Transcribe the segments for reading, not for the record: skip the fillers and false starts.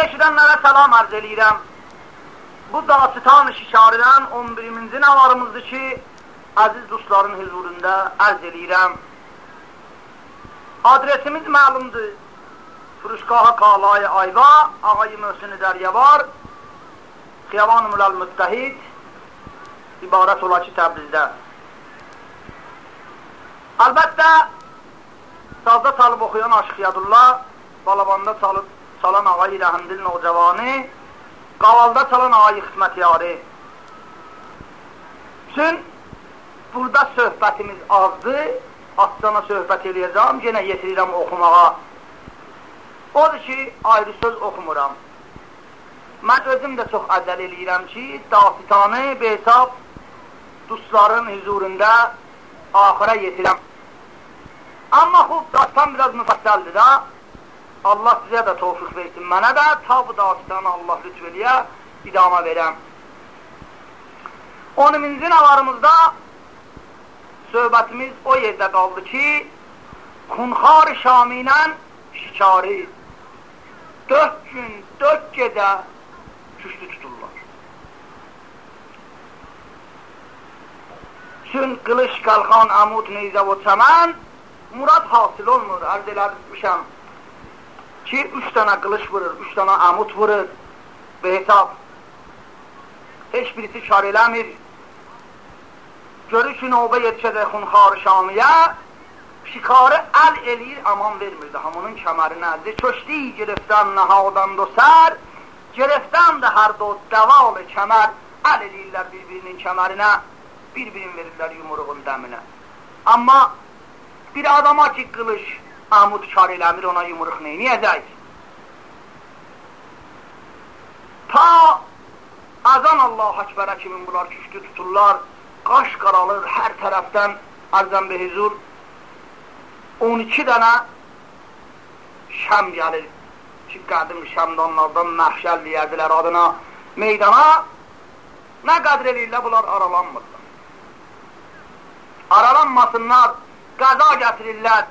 eşidənlərə salam arz eləyirəm. Bu dastan-ı şişarədən 11-ci nəvarımızdır ki, əziz dostların huzurunda arz eləyirəm. Adresimiz məlumdur. Furuşgahı Qalay Ayva, Ağay Möhsin Dəryavar, Xiyavan-ı Mülal Müttəhid, ibarət ola ki, Təbrizdə. Əlbəttə, sazda çalıb oxuyan Aşıqiyadullah, Balabanda çalan Ağay Rəhmdil Nocavanı, Qavalda çalan Ağay Xismətiyarı. Üçün, burada söhbətimiz azdır, Aslan'a söhbət eləyəcəm, yenə yetirirəm oxumağa. Odur ki, ayrı söz oxumuram. Mən özüm də çox əcəl eləyirəm ki, dastanı behesab dostların huzurunda axıra yetirəm. Amma xub, dastan biraz müfəssəldir də. Allah sizə də tövfiq versin, mənə də ta bu dastanı Allah lütf eləyə idama verəm. 10-ci nəvarımızda söhbətimiz o yerdə qaldı ki, Xunxar Şami ilə şikari 4 gün, 4 gecə küstü tuturlar. Çün qılış, qalxan, amud, neyzə və çəmən murad hasil olmur. Arz eləmişəm ki, 3 dənə qılış vurur, 3 dənə amud vurur və hesab. Heç birisi kar eləmir. Görür ki, növbə yetişəcək Xunxar Şamiyə, şikarı əl eləyir, aman vermirdi hamının kəmərinə. Köşdi girəfdən nəhadan do sər, girəfdən də hər do dəvalı kəmər, əl eləyirlər bir-birinin kəmərinə, bir-birin verirlər yumruğun dəminə. Amma bir adama ki, qılış, amud kar eləmir, ona yumruq neyniyəcək? Ta azan Allah-u Ekberə kimin bunlar küstü tuturlar, qaş qaralır hər tərəfdən, arzən be huzur, 12 dənə şəm gəlir ki, qədim şəmdanlardan məhşəl deyərdilər adına meydana, nə qədr eləyirlər, bunlar aralanmırlar. Aralanmasınlar, qəza gətirirlər,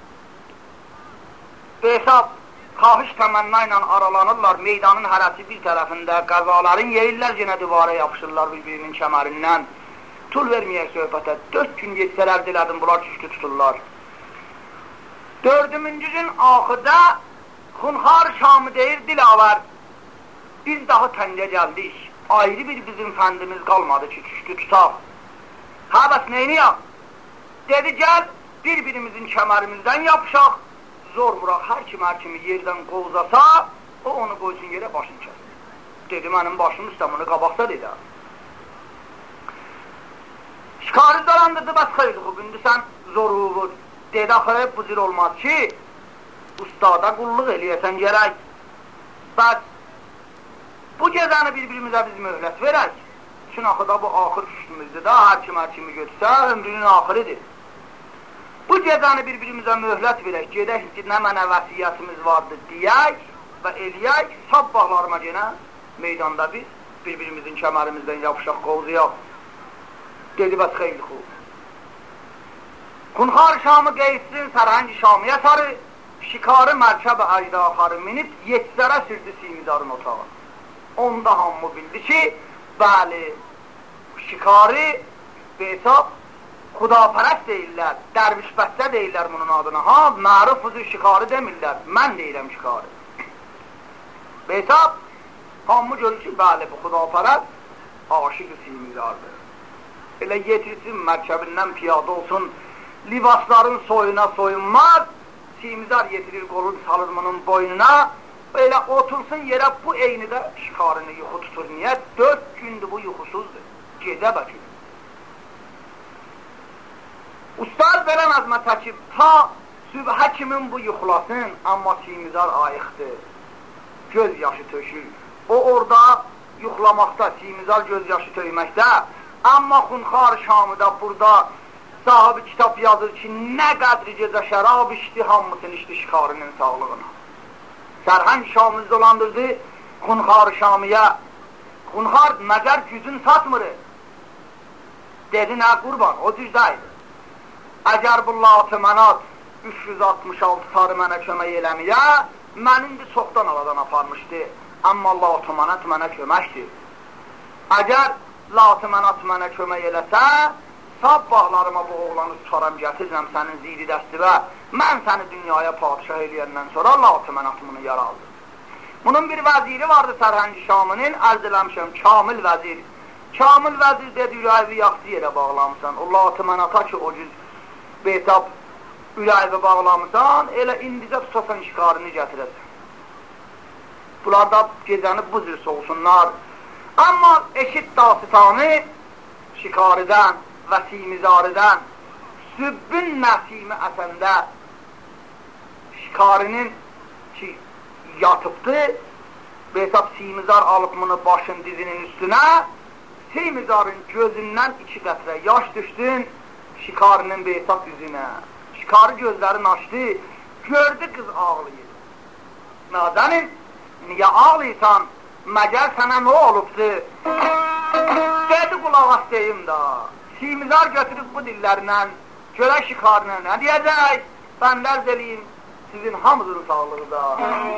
behesab, xahiş təmənna ilə aralanırlar, meydanın hərəsi bir tərəfində, qəzaların yeyirlər, yenə divara yapışırlar bir-birinin kəmərindən. Tul verməyək söhbətə, 4 gün yetsələr dilədim, bunlar küstü tuturlar. 4-cü gün axırda Xunxar Şamı deyir, Dilavər, biz daha təngə gəldik, ayrı bir bizim fəndimiz qalmadı ki, küstü tutaq. Həbəs neyniyaq? Dedi, gəl, bir-birimizin kəmərimizdən yapışaq, zor vuraq, hər kimi yerdən qovzasa, o onu qoysun yerə başını kəsin. Dedi, mənim başım üstə bunu qabaqda dedi. Şikarı dalandırdı, bəs xeyli xub, indi sən zoru vur. Dedi, axı, bu cür olmaz ki, ustada qulluq eləyəsən gərək. Bəs, bu gecəni bir-birimizə biz möhlət verək. Üçün axı da bu axır küstümüzdür da, hər kimi götürsə, ömrünün axırıdır. Bu gecəni bir-birimizə möhlət verək, gedək ki, nə mənə vəsiyyətimiz vardır deyək və eləyək, sabbahlarıma yenə meydanda biz bir-birimizin kəmərimizdən yapışaq, qovzuyaq. Dedi, bəs xeyli xub. Xunxar Şamı qeyssin, Sərhəng Şamiyə sarı, şikarı mərkəb-i əydaxarı minib, yetsərə sürdü Simidarın otağı. Onda hamı bildi ki, bəli, şikarı, behesab, xudapərəst deyirlər, dərvişbəstə deyirlər bunun adına. Ha, məruf-uzu şikarı demirlər, mən deyirəm şikarı. Behesab, hamı görür ki, bəli, bu xudapərəst, aşıq-ı Simidardır. Elə yetirsin, mərkəbindən piyada olsun, libasların soyuna soyunmaz, Simizar yetirir qolun salırmanın boynuna, elə otursun yerə bu eyni də şikarını yuxu tutur. Niyə? 4 gündür bu yuxusuzdur, gecə bəkür. Ustad belə nəzmə çəkib, ta sübhə kimin bu yuxulasın, amma Simizar ayıqdır, göz yaşı tökür. O orada yuxulamaqda, Simizar göz yaşı töyməkdə, amma Xunxar Şamıda burada sahibi kitab yazır ki, nə qədri gecə şərab içdi, hamısını içdi şikarının sağlığına. Sərhəng Şamı dolandırdı Xunxar Şamiyə. Xunxar, məgər gücün satmır. Dedi, nə qurban, o düzdəydi. Əgər bu Lat-ı Mənat 366 sarı mənə kömək eləməyə, Mən indi çoxdan aladan aparmışdı. Amma Latümanət mənə köməkdir. Əgər Latümanət mənə kömək eləsə, sabahlarıma bu oğlanı tutaram, gətirirəm sənin ziri dəstivə. Mən səni dünyaya padişah eləyəndən sonra Latümanət bunu yaraldı. Bunun bir vəziri vardı Sərhəngi Şamının, ərz eləmişəm, Kamil vəzir. Kamil vəzir dedi, ürəyi yaxşı yerə bağlamısan. O Latümanətə ki, o cüz betab ürəyi bağlamısan, elə indicə tutasan şikarını gətirəsən. Bunlar da gecəni bu cür soğusunlar. Amma eşit dasitanı şikaridən və simizarıdan sübbün nəsimi əsəndə şikarinin ki yatıbdı, besab simizar alıb bunu başın dizinin üstünə, simizarın gözündən 2 qətrə yaş düşdün şikarinin besab yüzünə. Şikarı gözlərini açdı, gördü qız ağlayır. Nadənin, niyə ağlayırsan? Məgər sənə nə olubdu? Dedi qulaq as deyim da. Simizar götürüb bu dillərindən, gölə şikarına nə deyəcək? Ben lərz eləyim sizin hamınızın sağlığı da.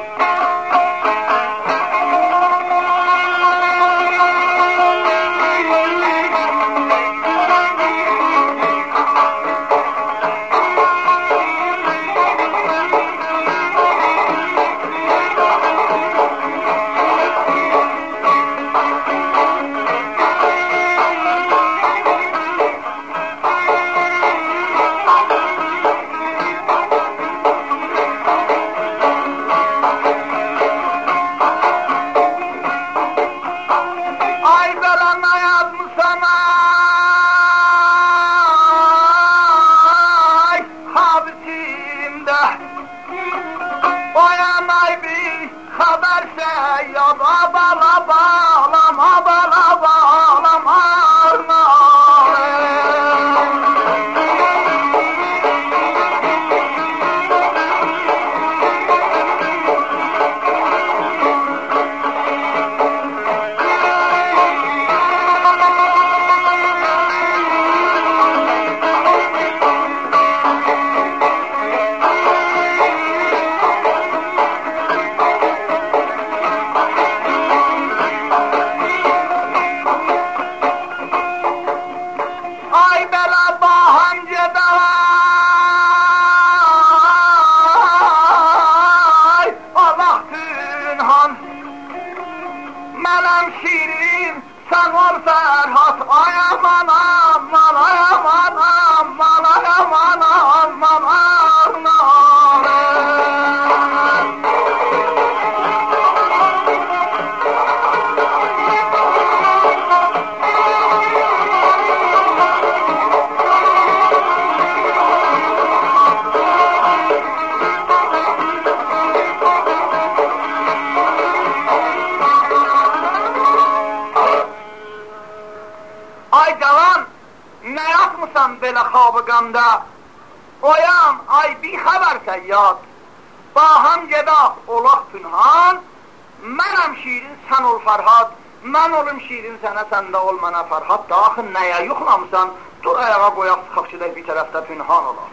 Oyam, ay bir xəbər səyyad, baham gedaq, olaq pünhan, mənəm şirin, sən ol Fərhad, mən olum şirin sənə, sən də ol mənə Fərhad, daxı nəyə yuxlamısan, dur ayağa qoyaq, sıxaq gedək bir tərəfdə pünhan olaq.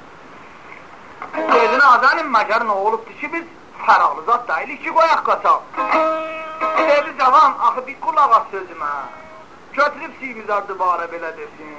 Dedin azənim, məgər nə olubdur ki, biz fəralı zat deyilik ki, qoyaq qaçaq. Dedi cavan, axı bir qulaq az sözümə, götürüb simizar dubara belə desin.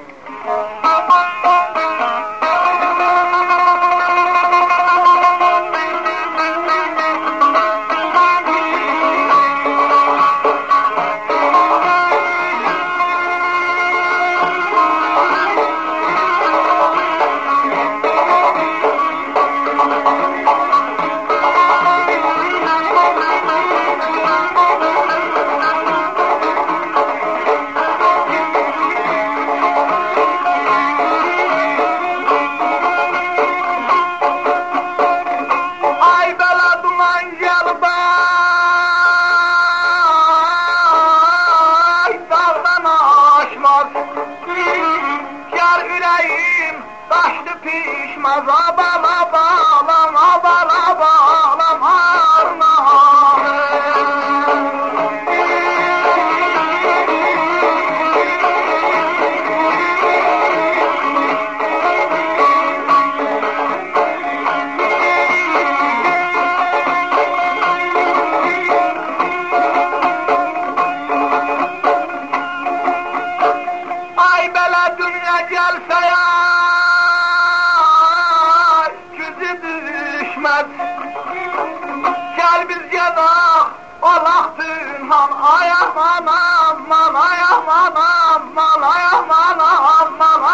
Gel biz gedaq olaq pünhan, ay aman aman, ay aman aman, ay aman aman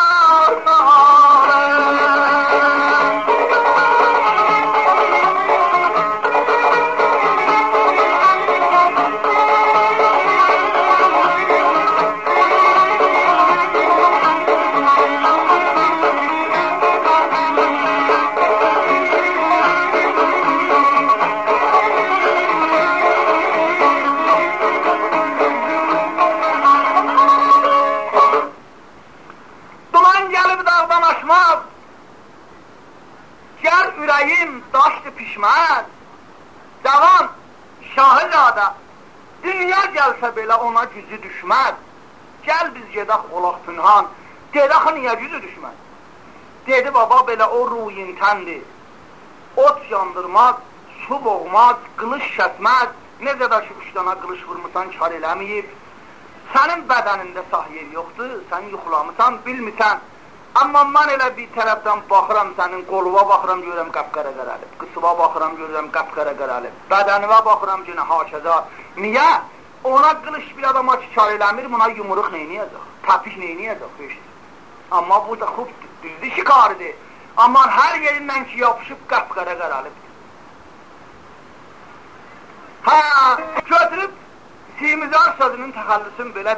daşdı pişməz, cavan Şahızadə, dünya gəlsə belə ona gücü düşməz. Gəl biz gedək olaq pünhan, dedək niyə gücü düşməz? Dedi baba belə o ruyintəndir, ot yandırmaz, su boğmaz, qılış kəsməz, necə də ki 3 dana qılış vurmusan kar eləməyib, sənin bədənində sah yer yoxdur, sən yuxulamısan, bilmirsən. Amma mən elə bir tərəfdən baxıram, sənin qoluva baxıram, görürəm qapqara qaralib, qısıva baxıram, görürəm qapqara qaralib, bədənivə baxıram, günə haşəza. Niyə? Ona qılış bir adama ki kar eləmir, buna yumruq neyniyəcək, təpiş neyniyəcək, beşdir. Amma bu da xub düzdür, şikaridir. Amma hər yerindən ki yapışıb qapqara qaralibdir. Hə, götürüb Simizar sözünün təxəllüsün belə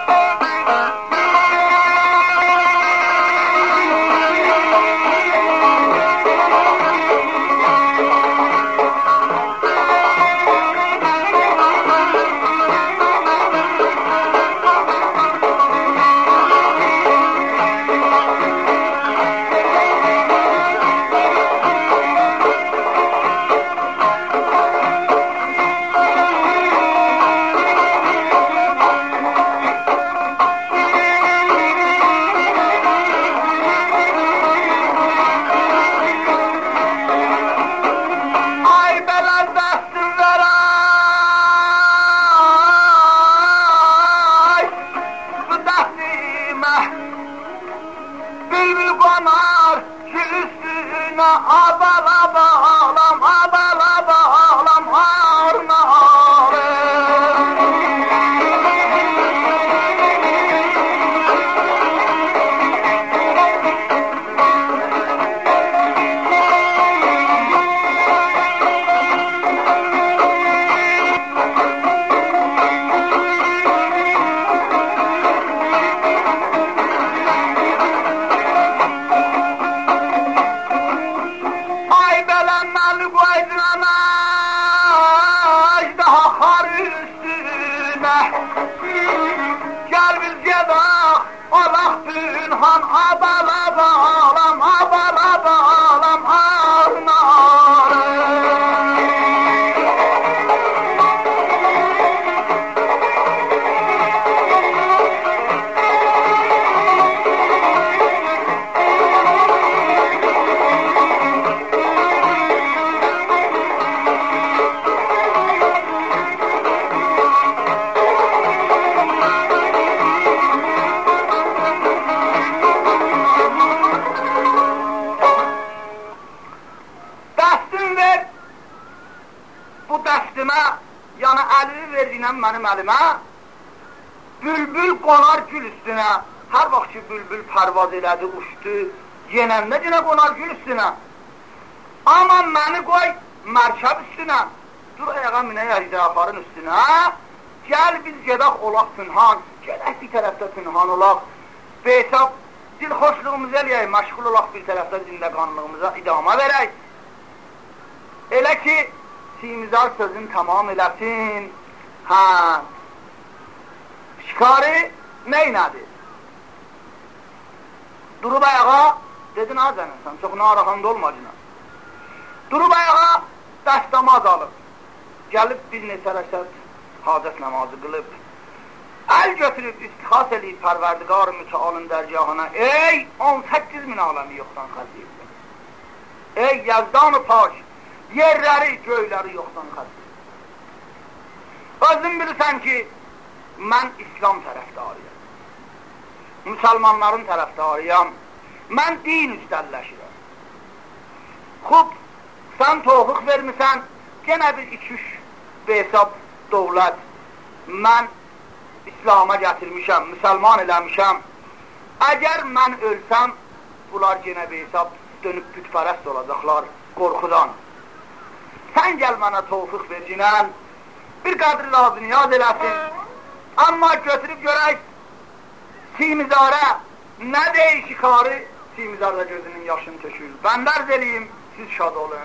mənim əlimə, bülbül qonar gül üstünə, hər vaxt ki bülbül pərvaz elədi, uçdu, yenəndə yenə qonar gül üstünə. Amma məni qoy mərkəb üstünə, dur ayağa minək əcdafarın üstünə, gəl biz gedək olaq pünhan, gedək bir tərəfdə pünhan olaq, behesab dilxoşluğumuzu eləyək, məşğul olaq bir tərəfdə zindəqanlığımıza idama verək. Elə ki, Simizar sözünü tamam eləsin. Hə, şikari neynədir? Durub ayağa, dedin ha zənəsən, çox naraxanda olmacına. Durub ayağa, dəstəmaz alıb, gəlib bir neçə rəşət hacət namazı qılıb, əl götürüb, istixas eləyib pərverdigar-ı mütealın dərgahına, ey 18.000 aləmi yoxdan xəziyyə, ey Yəzdan-ı Paş, yerləri, göyləri yoxdan xəziyyə. Özün bilirsən ki, mən İslam tərəfdarıyam, müsəlmanların tərəfdarıyam, mən din üstəlləşirəm. Xub, sən toğuq vermirsən, Gene bir 2-3 hesab dövlət mən İslam'a gətirmişəm, müsəlman eləmişəm. Əgər mən ölsəm, bunlar gene hesab dönüb bütpərəst olacaqlar qorxudan. Sən gəl mənə tevfik ver cinən, bir qədri lazım yad eləsin. Amma götürüb görək Simizarə nə deyir şikarı, Simizarda gözünün yaşını tökür. Ben dərz eləyim, siz şad olun.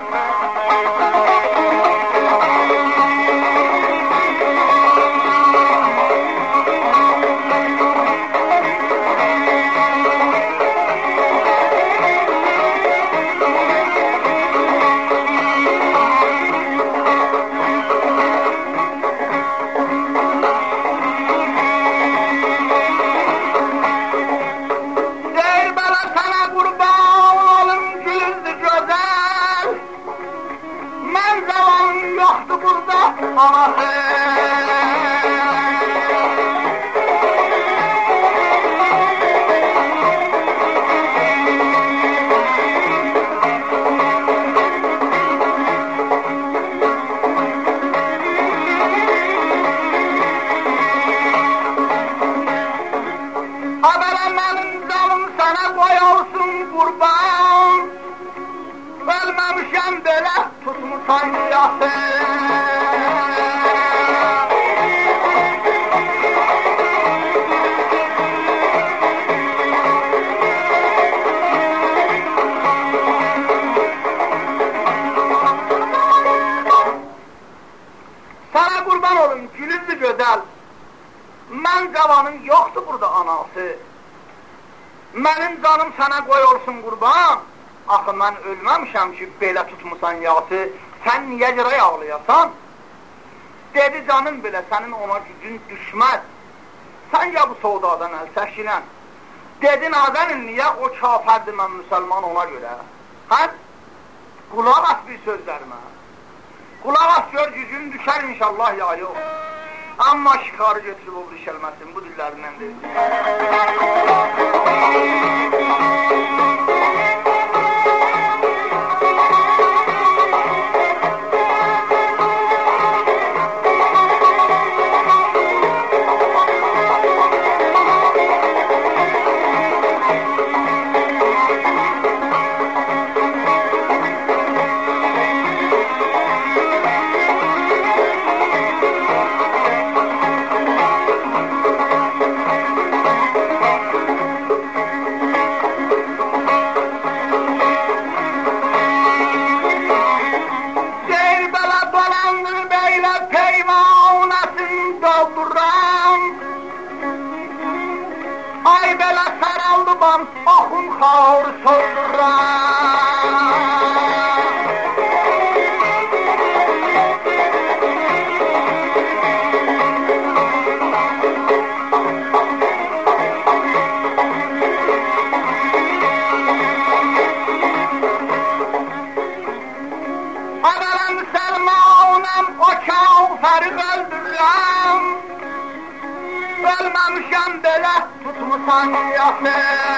Sana kurban olun gülüzdü güzel. Mən cavanın yoktu burada anası. Mənim canım sana koy olsun kurban. Axı mən ölməmişəm ki belə tutmusan yası. Sen niye cıraya ağlayasan? Dedi canım bile senin ona gücün düşmez. Sen ya bu soğudadan el çəkilən. Dedi nazenin niye o kafirdir mən müsəlman ona göre. Hə? Kulaq as bir sözlerime. Kulaq as gör gücün düşer inşallah ya yok. Amma şikarı götürüb oldu işəlməsin bu dillerinden değil. Ay belə saraldı bam, axun xaur solduram. Adalan Səlmanəm, o kafiri öldürürəm. Ölməmişəm belə tutmusan yaxı.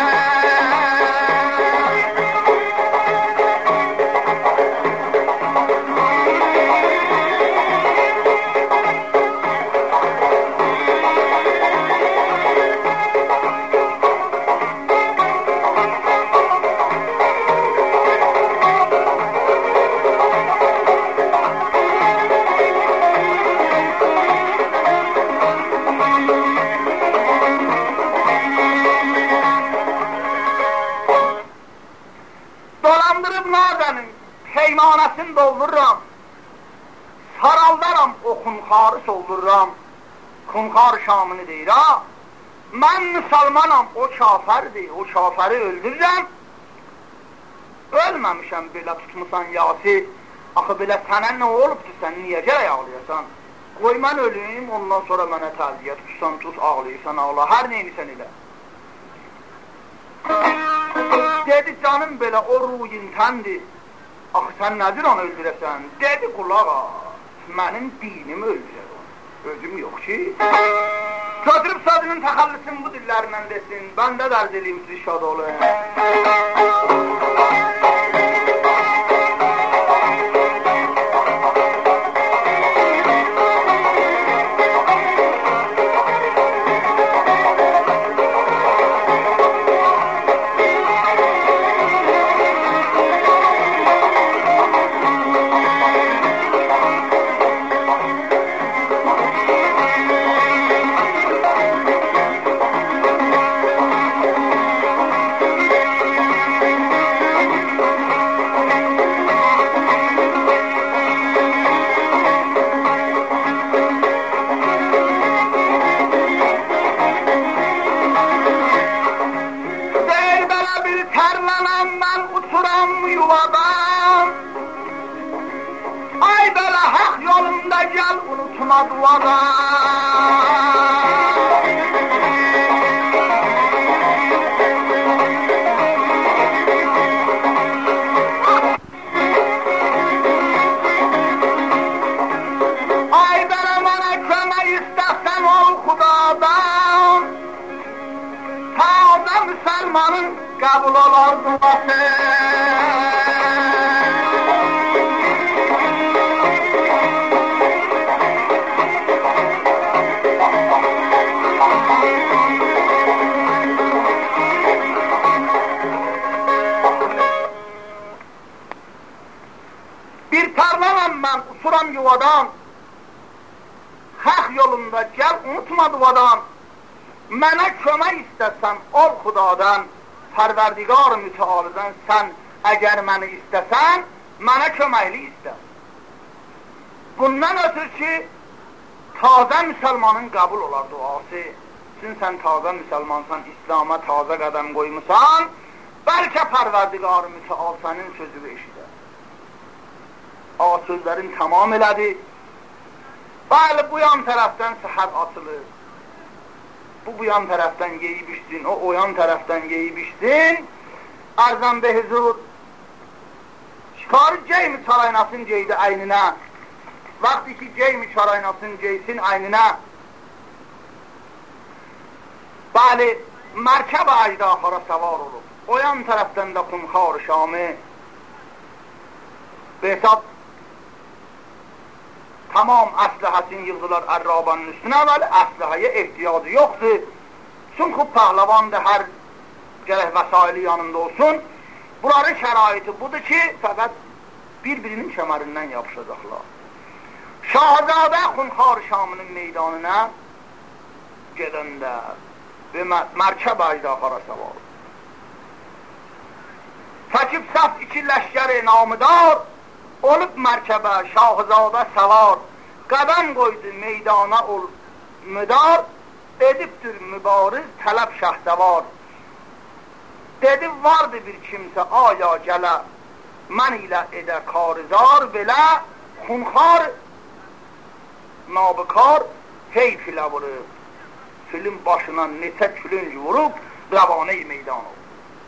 Peymanəsini doldururam, saraldaram o xunxarı soldururam, xunxar şamını deyir ha. Mən müsəlmanam, o kafirdir, o kafiri öldürürəm. Ölməmişəm belə tutmusan yası. Axı belə sənə nə olubdur, sən niyə gərək ağlayasan? Qoy mən ölüm, ondan sonra mənə təziyyət tutsan tut, ağlayırsan ağla, hər neylisən elə. Dedi canım belə o ruyintəndir. Axı sən nədir onu öldürəsən? Dedi qulaq mənim dinim öldürər onu. Özüm yox ki. Götürüb sözünün təxəllisin bu dillərindən desin. Mən də dərz eləyim siz şad olun. Ay belə haq yolunda gəl, unutma duadan. Ay belə mənə kömək istəsən ol Xudadan, taze Müslümanın qəbul olar duası. Bir tarlanam ben, usuram yuvadan, hak yolunda gel, unutma duvadan. Mənə kömək istəsən, ol Xudadan, Pərverdigar mütealidən sən, əgər məni istəsən, mənə köməkli istə. Bundan ötür ki, taze Müslümanın qəbul olar duası. Çünki sən taze Müslümansan, İslam'a taze qədəm qoymusan, bəlkə Pərverdigar müteal sənin sözünü eşidər. Ağa sözlərin tamam elədi. Bəli, bu yan tərəfdən səhər açılır. Bu yan tərəfdən yeyib içsin, o yan tərəfdən yeyib içsin. Ərzən be huzur, çıkarı geymi çaraynasın geydi əyninə. Vaxtı ki geymi çaraynasın geysin əyninə. Bəli, mərkəb əcdahara səvar olub. O yan tərəfdən də Xunxar Şamı. Behzat tamam əsləhəsini yığdılar Ərrabanın üstünə, vəli əsləhəyə ehtiyacı yoxdur. Çünki pəhləvandır, hər gərək vəsaili yanında olsun. Bunların şəraiti budur ki, fəqət bir-birinin kəmərindən yapışacaqlar. Şahzadə Xunxar Şamının meydanına gedəndə və mərkəb əcdahara səvar. Çəkib səf iki ləşkəri namıdar, olub mərkəbə şahzadə səvar, qədəm qoydu meydana ol müdar, edibdir mübariz tələb şəhsəvar. Dedi vardı bir kimsə aya gələ, mən ilə edə karizar belə, Xunxar nabıkar heyf ilə vurub, filin başına neçə külünc vurub, rəvanə-i meydan oldu.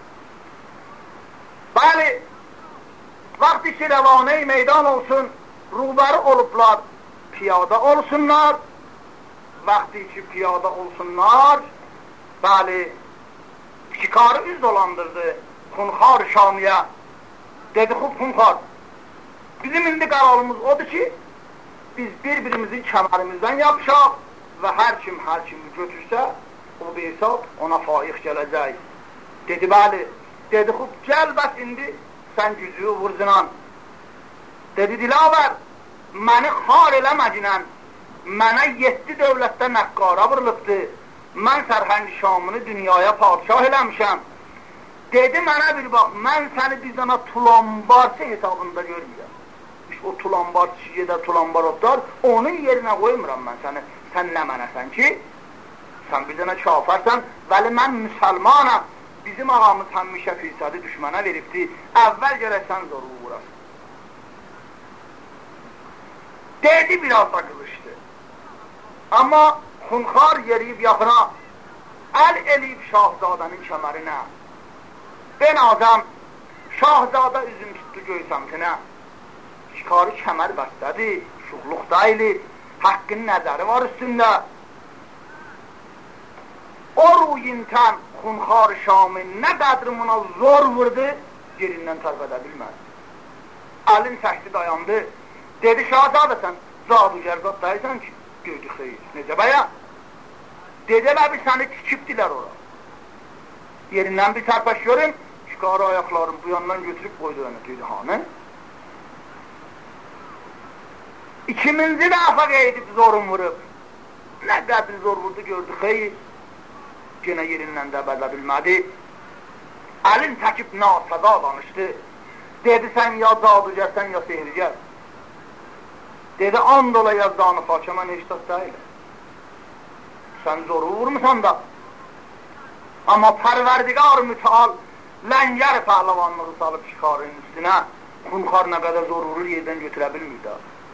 Bəli, vaxtı ki rəvanə-i meydan olsun, ruhbəri olublar, piyada olsunlar. Vaxtı ki piyada olsunlar, bəli, şikarı üz dolandırdı Xunxar Şamiyə. Dedi, xub Xunxar, bizim indi qərarımız odur ki, biz bir-birimizin kəmərimizdən yapışaq və hər kim hər kimi götürsə, o Behzat ona faiq gələcək. Dedi, bəli. Dedi, xub, gəl bəs indi sən güzüyü vurzunan. Dedi, Dilavər, məni xar eləməcinən, mənə 7 dövlətdə nəqqara vurulubdur. Mən Sərhənd Şamını dünyaya padişah eləmişəm. Dedi, mənə bir bax, mən səni bir dana tulambarçı hesabında görmürəm. O tulambarçı gedə tulambar otlar, onun yerinə qoymuram mən səni. Sən nə mənəsən ki, sən bir dana kafərsən, vəli mən müsəlmanam. Bizim ağamız həmişə fisadı düşmənə veribdi, əvvəl gərəksən zoru vurasın. Dedi, biraz da qılışdı. Amma Xunxar yeriyib yaxına, əl eləyib şahzadənin kəmərinə. Ben adam, şahzadə üzüm tutdu göy səmtinə. Şikarı kəmər bəstədi, şuxluq dayili, haqqın nəzəri var üstündə. O ruyintən Xunxar Şamı nə qədrimuna zor vurdu, yerindən tərbədə bilmədi. Əlin çəkdi dayandı. Dedi, şahzadə sən zadugərzat dayısan ki, gördü xeyir. Necə bəyə? Dedi, əbi səni tikibdilər ora. Yerindən bir tərpəş görün, şikarı ayaqlarını bu yandan götürüb qoydu önə. Dedi, hanı? İkinci dəfə qeydib zorun vurub. Nə qədri zor vurdu, gördü xeyir. Yenə yerindən də bədə bilmədi. Əlin çəkib nasəda danışdı. Dedi, sən ya cadugərsən ya sehrigər. Dedi, and ola yazdanı xaça, mən heç də deyil. Sən zoru vurmuşsan da. Amma Pərverdigar müteal ləngər pəhləvanlığı salıb şikarın üstünə. Xunxar nə qədər zor vurur, yerdən götürə bilmir də.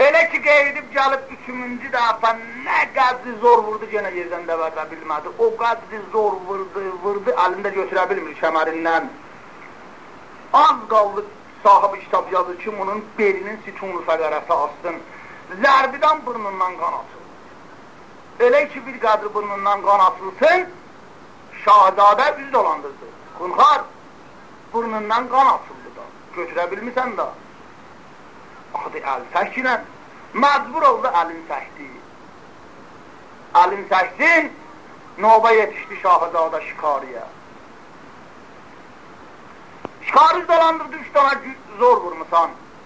Elə ki qeydib gəlib 3-cü dəfə nə qədri zor vurdu, yenə yerdən dəvərdə bilmədi. O qədri zor vurdu, əlində götürə bilmir kəmərindən. Az qaldı sahibi kitab yazır ki, bunun belinin sütunlu fəqərəsi astın. Zərbidən burnundan qan atılır. Elə ki bir qədri burnundan qan atılsın, şahzadə üz dolandırdı. Xunxar, burnundan qan atıldı da. Götürə bilmirsən da. Adı əl səkilən, məcbur oldu əlin səkdi. Əlin səksin, növbə yetişdi şahzadə şikariyə. Şikari dolandırdı, 3 dana zor vurmusan.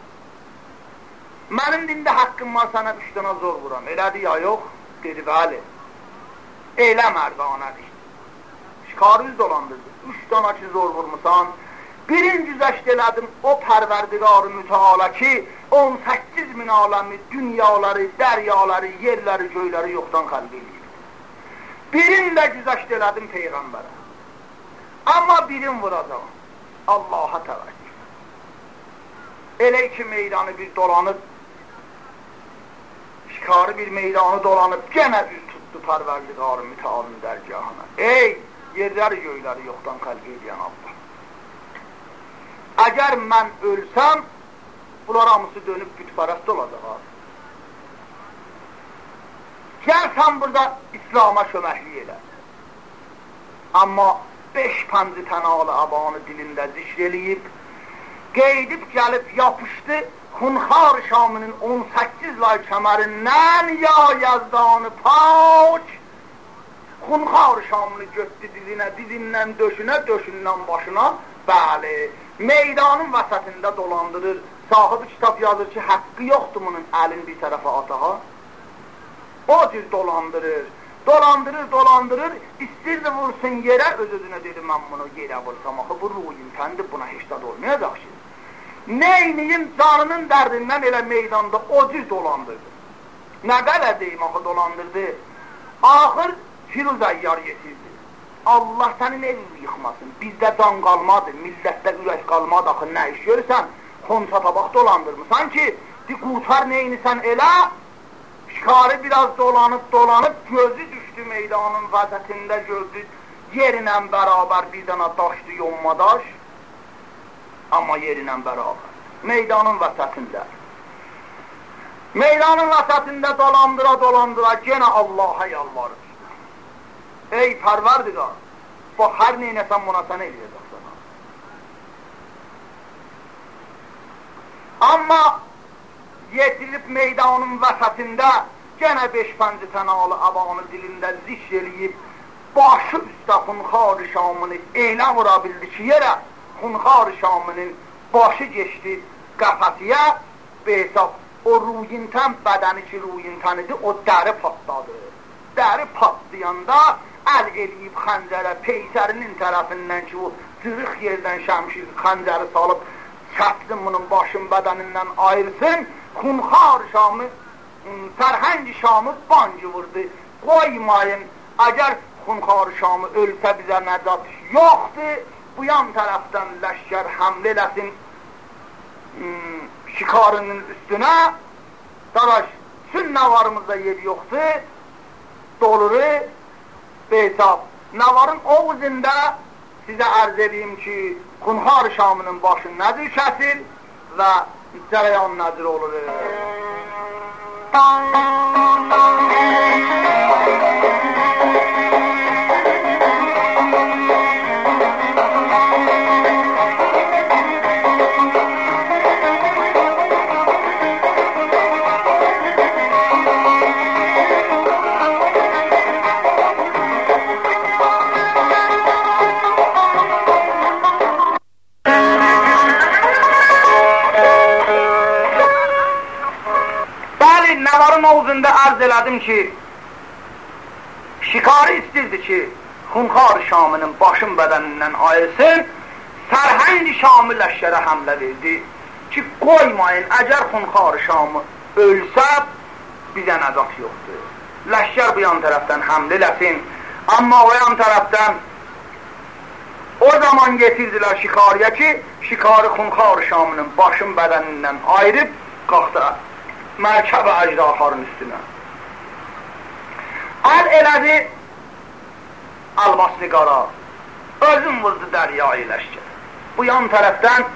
Mənim dində haqqım var sənə 3 dana zor vuram. Elədi ya yox? Dedi, bəli. Elə mərdanədir. Şikari dolandırdı, 3 dana ki zor vurmusan. Birinci zəşd elədim o pərverdigar-ı müteala ki 18.000 aləmi, dünyaları, dəryaları, yerləri, göyləri yoxdan xəlq edir. Birin də güzəşd elədim Peyğəmbərə. Amma birin vuracaq. Allaha təvəkkül. Elə ki meydanı bir dolanıb, şikarı bir meydanı dolanıb, genə üz tutdu pərverdigar-ı mütealın dərgahına. Ey, yerləri, göyləri yoxdan xəlq edən Allah. Əgər mən ölsəm, bunlar hamısı dönüb bütpərəst olacaq. Gəl sən burada İslam'a köməklik elə. Amma 5 pəncı tənalı abanı dilində zikr eləyib, qeydib gəlib yapışdı Xunxar Şamının 18 lay kəmərindən ya yazdanı paç. Xunxar Şamını götdü dizinə, dizindən döşünə, döşündən başına, bəli. Meydanın vəsətində dolandırır. Sahibi kitab yazır ki, haqqı yoxdur bunun əlin bir tərəfə atağa. O cür dolandırır. Dolandırır, istirdi vursun yerə, öz-özünə dedi, mən bunu yerə vursam, axı bu ruhim təndir, buna heç dad olmayacaq ki. Neyniyim, canının dərdindən elə meydanda o cür dolandırdı. Nə qədər deyim, axı dolandırdı. Axır Firuz Əyyar yetirdi. Allah sənin evini yıxmasın, bizdə can qalmadı, millətdə ürək qalmadı, axı nə iş görürsən, xonça tabaq dolandırmısan ki, qutar neynisən elə, şikarı biraz dolanıb, gözü düşdü meydanın vəzətində gördü, yerinlə bərabər bir dənə daşdı yonma daş, amma yerinlə bərabər, meydanın vəzətində. Meydanın vəzətində dolandıra, genə Allaha yalvarır. Ey pərverdigar, bax hər neynəsən buna sən eləyəcəksən. Amma yetirilib meydanın vəsətində genə 5 pəncə tənalı abanı dilində zikr eləyib, başı üstə Xunxar Şamını elə vura bildi ki yerə, Xunxar Şamının başı geçdi qəfəsiyə, behesab o ruyintən bədəni ki ruyintən idi, o dəri patladı. Dəri patlayanda əl eləyib xəncərə, peysərinin tərəfindən ki, o cırıq yerdən şəmşir xəncəri salıb, çətsin bunun başın bədənindən ayırsın, Xunxar Şamı, Sərhəng Şamı bancı vurdu. Qoymayın, əgər Xunxar Şamı ölsə bizə nəcat yoxdur, bu yan tərəfdən ləşkər həmlə eləsin şikarının üstünə, dadaş, sünnəvarımızda yer yoxdur, doluru, behesab, nəvarın oğuzunda sizə ərz edeyim ki, Xunxar Şamının başı nədir kəsil və cərəyan nədir olur. Nəvarın oğuzunda ərz elədim ki, şikarı istirdi ki, Xunxar Şamının başın bədənindən ayırsın, Sərhəng Şamı ləşkərə həmlə verdi ki, qoymayın, əgər Xunxar Şamı ölsə, bizə nəcat yoxdur. Ləşkər bu yan tərəfdən həmlə eləsin, amma o yan tərəfdən o zaman getirdilər şikariyə ki, şikarı Xunxar Şamının başın bədənindən ayırıb, qalxdı mərkəb əcdaharın üstünə. Əl elədi albaslı qara, özün vurdu dəryayı ləşkər. Bu yan tərəfdən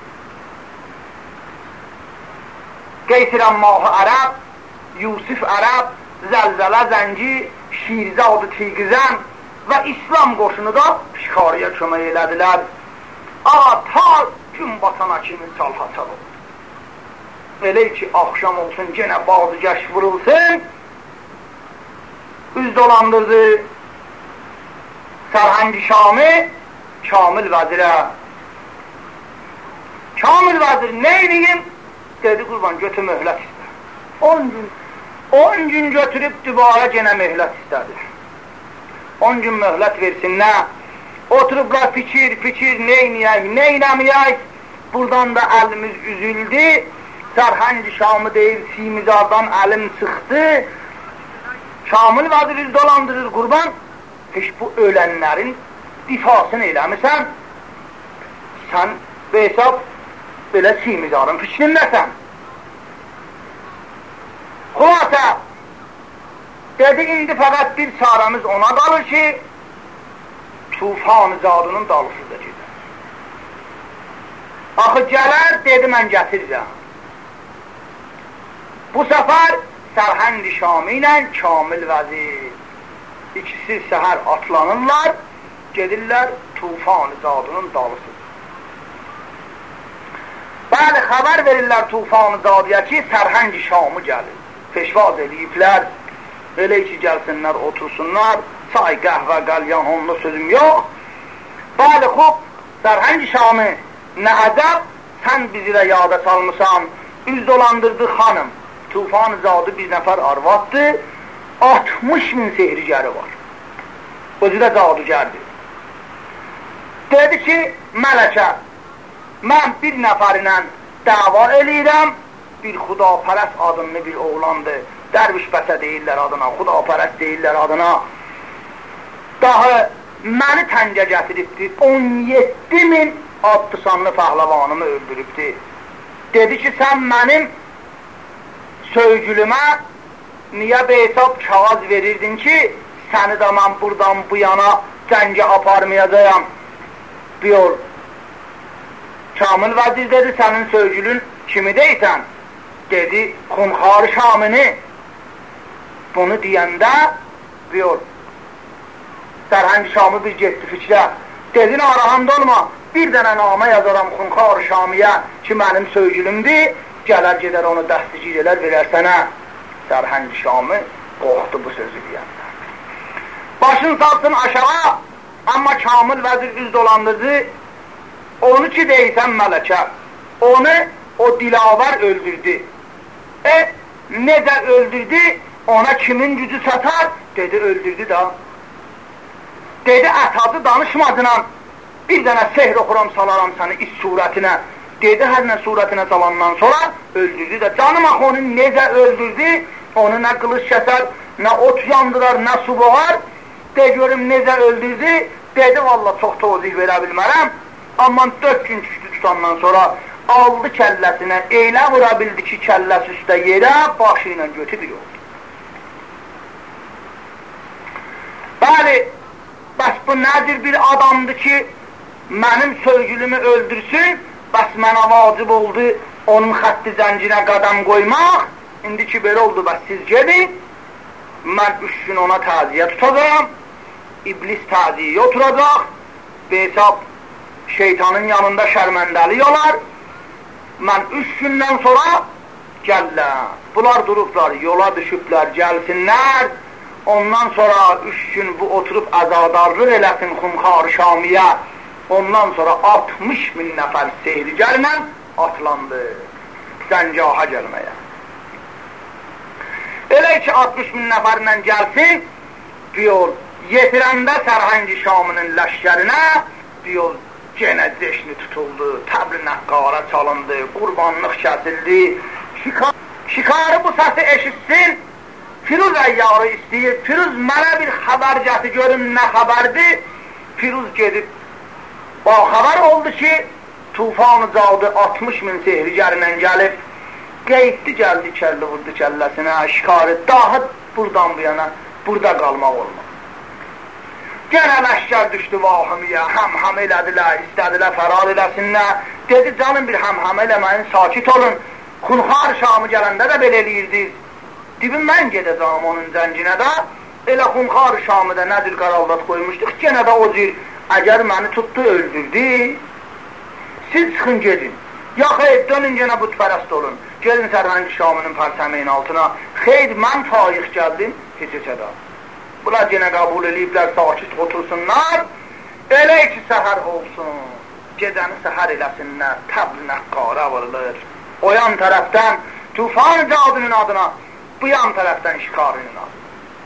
Qeytir-əmmahı ərəb, Yusuf ərəb, Zəlzələ zəngi, Şirzad-ı Tiqizən və İslam qoşunu da şikarıya kömək elədilər. Ta gün batana kimi çalha-çal oldu. Elə ki, axşam olsun, yenə bazı gəş vurulsun, üz dolandırdı Sərhəng-i Şami Kamil vəzirə. Kamil vəzir, nə edeyim? Dedi, qurban, götür möhlət istə. 10 gün götürüb dübara genə möhlət istədi. 10 gün möhlət versinlər. Oturublar fikir, neynəyək, neynəməyək. Buradan da əlimiz üzüldü. Sərhəng-i Şamı deyir, simizardan əlim çıxdı. Kamil vəzir üz dolandırır, qurban. Heç bu ölənlərin difasını eləmirsən. Sən hesab belə simizarın fikrindəsən. Xulasa dedi, indi fəqət bir çarəmiz ona qalır ki, Tufan-ı Zadının dalısıdır gedir. Axı gələr, dedi, mən gətirirəm. Bu səfər Sərhəng-i Şami ilə Kamil vəzir ikisi səhər atlanırlar, gedirlər Tufan-ı Zadının dalısıdır. Bəli, xəbər verirlər Tufan-ı Zadıya ki, Sərhəng-i Şamı gəlir. Peşvaz eləyiblər, elə ki, gəlsinlər, otursunlar, çay, qəhvə, qəlyan, onunla sözüm yox. Bəli, xub, Sərhəng-i Şamı, nə ədəb, sən bizi də yada salmışsan, üz dolandırdı xanım. Tufan-ı Zadı bir nəfər arvaddır, 60.000 sehrigəri var. Özü də cadugərdir. Dedi ki, mələkə, mən bir nəfərinə dava eləyirəm, bir xudapərəst adını bir oğlandır. Dərviş bəsə deyirlər adına, xudapərəst deyirlər adına. Daha məni təngə gətiribdir, 17.000 adlı-sanlı pəhləvanımı öldürübdir. Dedi ki, sən mənim söygülümə niyə behesab kağız verirdin ki, səni də mən buradan bu yana cəngə aparmayacağım. Diyor, Kamil vəzir dedi, sənin söygülün kimi deysən? Dedi, Xunxar-ı Şamini. Bunu deyəndə, diyor, Sərhəng-i Şamı bir getdi fikrə. Dedi, narahat olma, bir dənə namə yazaram Xunxar-ı Şamiyə ki, mənim söygülümdür, gələr gedər onu dəstigir elər, verər sənə. Sərhəng-i Şamı qorxdu bu sözü deyəndə. Başın salsın aşağı, amma Kamil vəzir üz dolandırdı, onu ki deysən mələkə, onu o dilavər öldürdü. Necə öldürdü, ona kimin gücü satar? Dedi, öldürdü da. Dedi, ətadı danışmadığına, bir dənə sehr oxuram, salaram səni iç surətinə. Dedi, hər nə surətinə salandan sonra öldürdü də. Canım axı onu necə öldürdü, onu nə qılış kəsər, nə ot yandırar, nə su boğar. De görüm necə öldürdü. Dedi, valla çox tozih verə bilmərəm. Amma 4 gün tutandan sonra aldı kəlləsinə, elə vura bildi ki, kəlləsi üstə yerə, başı ilə götü bir oldu. Bəli, bəs bu nədir bir adamdır ki, mənim sövgülümü öldürsün, bəs mənə vacib oldu onun xətti zəncinə qadam qoymaq. İndi ki, belə oldu, bəs siz gedin, mən 3 gün ona təziyə tutacağım, iblis təziyə oturacaq, hesab şeytanın yanında şərməndəlik olar. Mən 3 gündən sonra gəllər. Bunlar durublar, yola düşüblər, gəlsinlər. Ondan sonra 3 gün bu oturub əzadarlıq eləsin Xunxar-ı Şamiyə. Ondan sonra 60.000 nəfər sehrigərlə atlandı Zəncaha gəlməyə. Elə ki 60.000 nəfərlə gəlsin, diyor, yetirəndə Sərhəng-i Şamının ləşkərinə, diyor, genə zeşni tutuldu, təbli nəqqara çalındı, qurbanlıq kəsildi. Şikarı bu səsi eşitsin, Firuz əyyarı istəyir, Firuz mənə bir xəbər gəti görün nə xəbərdir. Firuz gedib, xəbər oldu ki, Tufan-ı Zadı 60.000 sehrigərlə gəlib, qeyddi gəldi kəlli vurdu kəlləsinə, şikarı daha buradan bu yana, burada qalmaq olmaz. Gənə ləşkər düşdü vahimiyə, həm elədilər, istədilər fərar eləsinlər. Dedi, canım bir həm eləməyin, sakit olun. Xunxar Şamı gələndə də belə eləyirdiniz. Dibim, mən gedəcəm onun zəncinə də. Elə Xunxar Şamı da nədir qaraldat qoymuşduq. Gənə də o cür, əgər məni tutdu, öldürdü. Siz çıxın gedin. Ya xeyr, dönün gənə bütpərəst olun. Gelin Sərhəng Şamının pərsəməyin altına. Xeyr, mən faiq gəldim, heç da. Bunlar yenə qəbul ediblər, sakit otursunlar. Elə ki, səhər olsun. Gecəni səhər eləsinlər, təbl nəqqara vurulur. O yan tərəfdən Tufan Cadının adına, bu yan tərəfdən şikarının adına.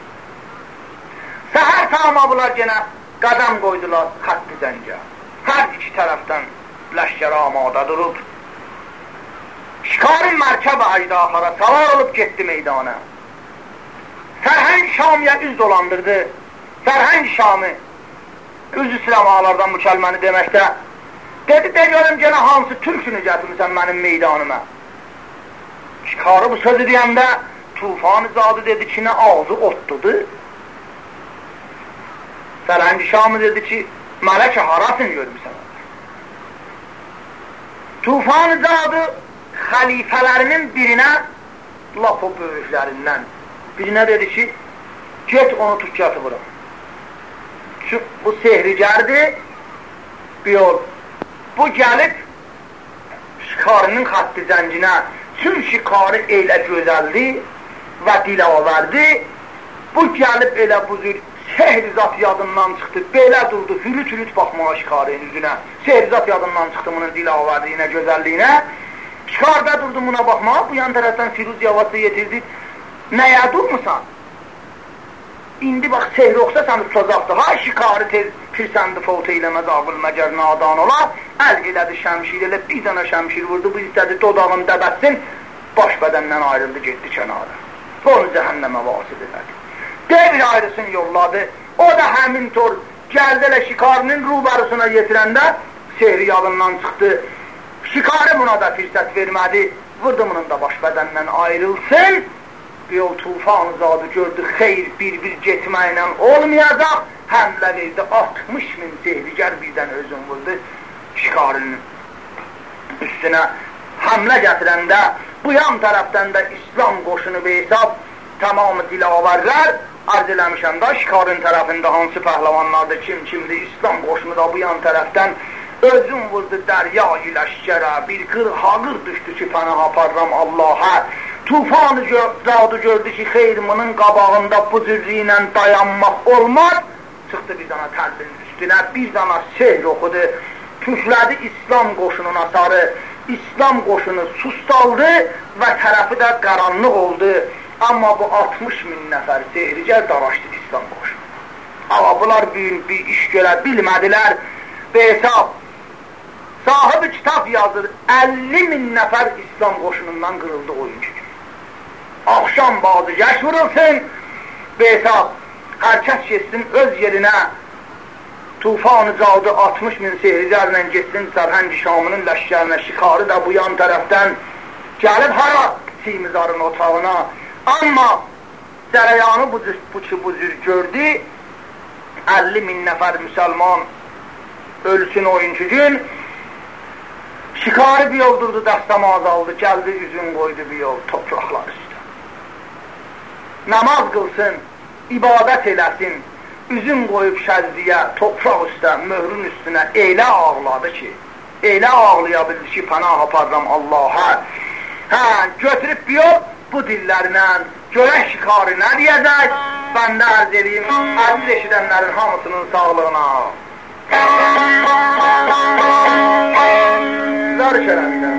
Səhər tamam bunlar yenə qədəm qoydular xətti zəncə. Hər iki tərəfdən ləşkər amada durub. Şikarın mərkəb əcdaxara savar olub getdi meydana. Sərhəng Şamiyə üz dolandırdı. Sərhəng Şami üz İslamalardan bu kəlməni deməkdə. Dedi, de görüm gene hansı türkünü gətirmişsən mənim meydanıma. Şikarı bu sözü deyəndə Tufan Zadı dedi ki, nə ağzı otdudur. Sərhəng Şami dedi ki, mələk harasını görmüşsən. Tufan Zadı xəlifələrinin birinə, laf o böyüklərindən birinə dedi ki, get onu tut gətir bura. Çünki bu sehricərdir, bir yol. Bu gəlib şikarının xətti zəncinə, tüm şikarı elə gözəldi və dilaverdi. Bu gəlib elə bu cür sehrizat yadından çıxdı, belə durdu, hülüt baxmağa şikarın üzünə. Sehrizat yadından çıxdı bunun dilaverdiyinə, gözəlliyinə. Şikarda durdu buna baxmağa, bu yan tərəfdən Firuz yavaşca yetirdi. Nəyə durmusan? İndi bax, sehri oxsa sən tutacaqdır. Ha, şikarı tez pirsəndi folt eyləməz, ağıl məgər nadan ola. Əl elədi şəmşir elə, bir dənə şəmşir vurdu, bu istədi dodağını dəbətsin, baş bədəndən ayrıldı, getdi kənara. Onu cəhənnəmə vasil elədi. Devir ayrısını yolladı. O da həmin tor gəldi elə şikarının rubarısına yetirəndə sehri yadından çıxdı. Şikarı buna da fürsət vermədi. Vurdu bunun da baş bədəndən ayrılsın. Bir yol Tufan Zadı gördü, xeyr bir getməklə olmayacaq. Həmlə verdi, 60.000 sehricər birdən özün vurdu. Şikarının üstünə həmlə gətirəndə bu yan tərəfdən də İslam qoşunu bir hesab tamamı dilavarlar arz eləmişəm da şikarın tərəfində hansı pəhləvanlardır, kimdir, İslam qoşunu da bu yan tərəfdən özün vurdu dərya-i ləşkərə, bir qırhaqır düşdü ki, pənah aparram Allah'a. Tufan Zadı gördü ki, xeyriminin qabağında bu cürriylə dayanmaq olmaz. Çıxdı bir dana tərbinin üstünə, bir dana sehr oxudu, püflədi İslam qoşununa sarı. İslam qoşunu sustaldı və tərəfi də qaranlıq oldu. Amma bu 60.000 nəfər sehricər daraşdı İslam qoşunu. Ama bunlar bir iş görə bilmədilər. Hesab sahibi kitap yazır, 50.000 nəfər İslam qoşunundan qırıldı oyuncu. Akşam bazı yaş vurulsun, hesab herkes geçsin öz yerinə. Tufan-ı Zadı 60.000 sehricərlə geçsin Sərhəng Şamının ləşkərinə, şikarı da bu yan tərəfdən gəlib hara Simizarın otağına. Amma cərəyanı bu cür gördü, 50.000 nəfər müsəlman ölsün oyuncu gün. Şikarı bir yol durdu, dəstəmaz aldı, gəldi üzün qoydu bir yol topraqlar üstə. Namaz qılsın, ibadət eləsin, üzün qoyub şəzdiyə, topraq üstə, möhrün üstünə elə ağladı ki, elə ağlaya bildi ki, pənah aparram Allah'a. Götürüb bir yol bu dillərlə, görək şikarı nə deyəcək, mən də ərz edeyim, əziz eşidənlərin hamısının sağlığına. Zar şərəfdə.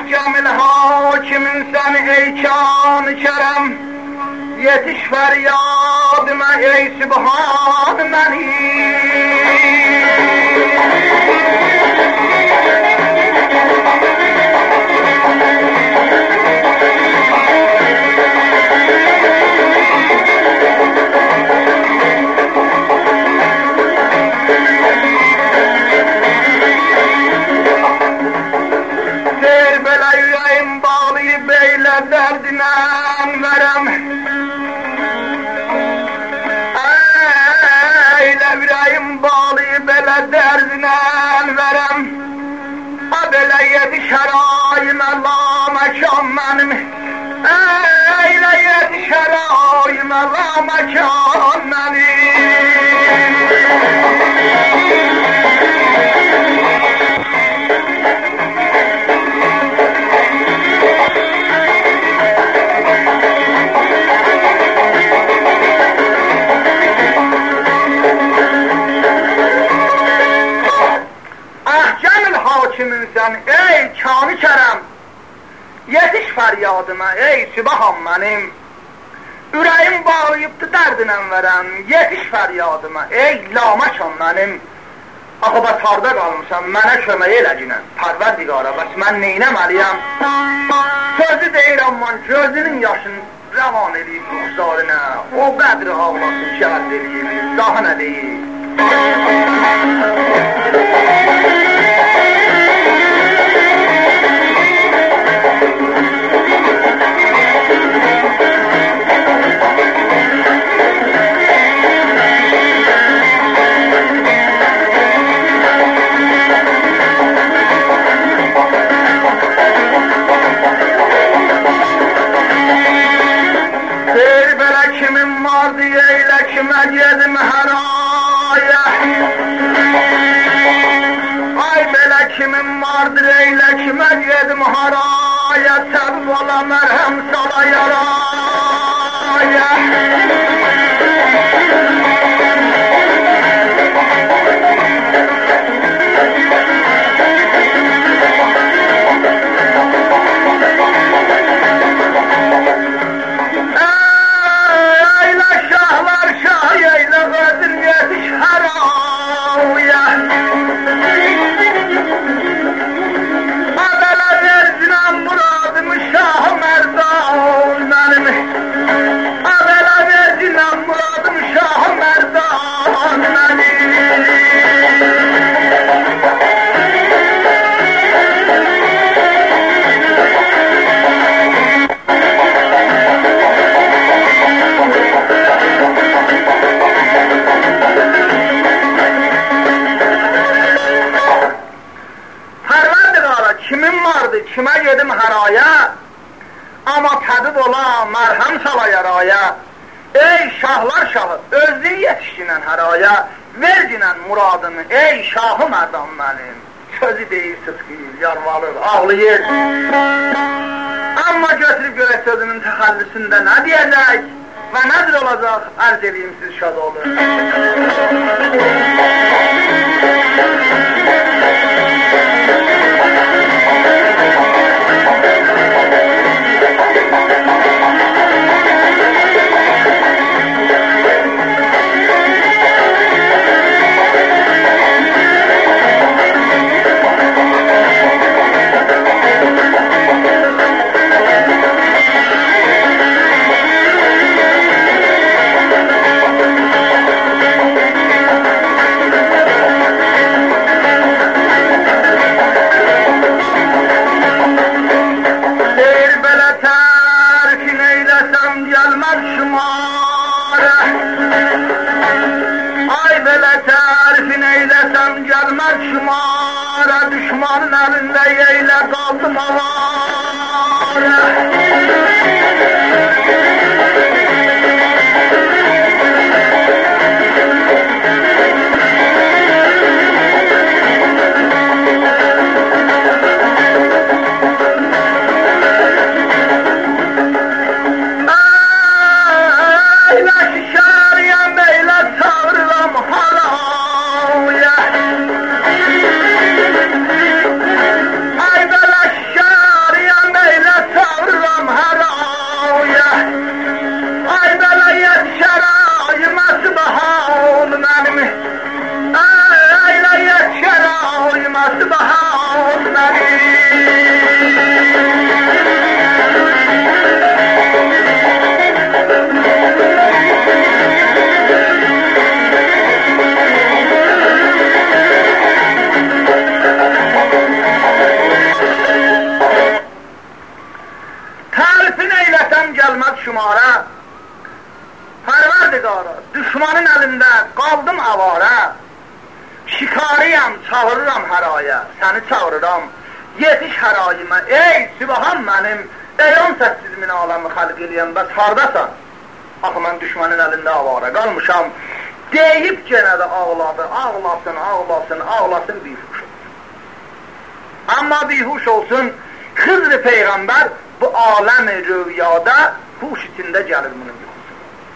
احکم الحاکم سن ای کان کرم یتیش فریاد من ای سبحان منی derdinen verem eyle yüreğim bağlı bele derdinen verem a bele yetişer ayım Allah mekan benim eyle yetişer ayım Allah mekan benim Hakimimsən ey kanı kərəm yetiş fəryadıma ey sübhan mənim ürəyim bağlayıbdı dərdinən verəm yetiş fəryadıma ey laməkan mənim axı bəs harda qalmışam mənə kömək eləginən pərverdigara bəs mən neynəməliyəm sözü deyirəm mən gözünün yaşını rəvan eləyib ruxsarına o qədri ağlasın ki əldə eləyib daha nə deyir Yedim haraya ay belə kimin vardır eyle kime yedim haraya sebep ola merhem sala yaraya kime yedim haraya ama tadı dola merhem sala yaraya ey şahlar şahı özün yetişdinen haraya verginen muradını ey şahı merdan benim sözü deyir sıtkıyır yarvalır ağlayır ama götürüp görək sözünün təxəllisində ne diyecek ve nedir olacak arz edeyim siz şad olur şumara düşmanın elinde yeyle kaldım avara Ay olması daha olmalı. Gelmez şumara, Pərverdigara, düşmanın elinde kaldım avara. Şikariyam, çağırıram hər aya, seni çağırıram, yetiş hər ayıma. Ey Sübhan mənim, eyon səssizmin aləmi xalq eləyəm, bəs hardasan? Axı mən düşmanın elinde avara qalmışam. Deyib genə də ağladı, ağlasın, ağlasın, ağlasın bihuş olsun. Amma bihuş olsun, Xızr Peyğəmbər bu aləm-i rüyada huş içində gəlir bunun yuxusu.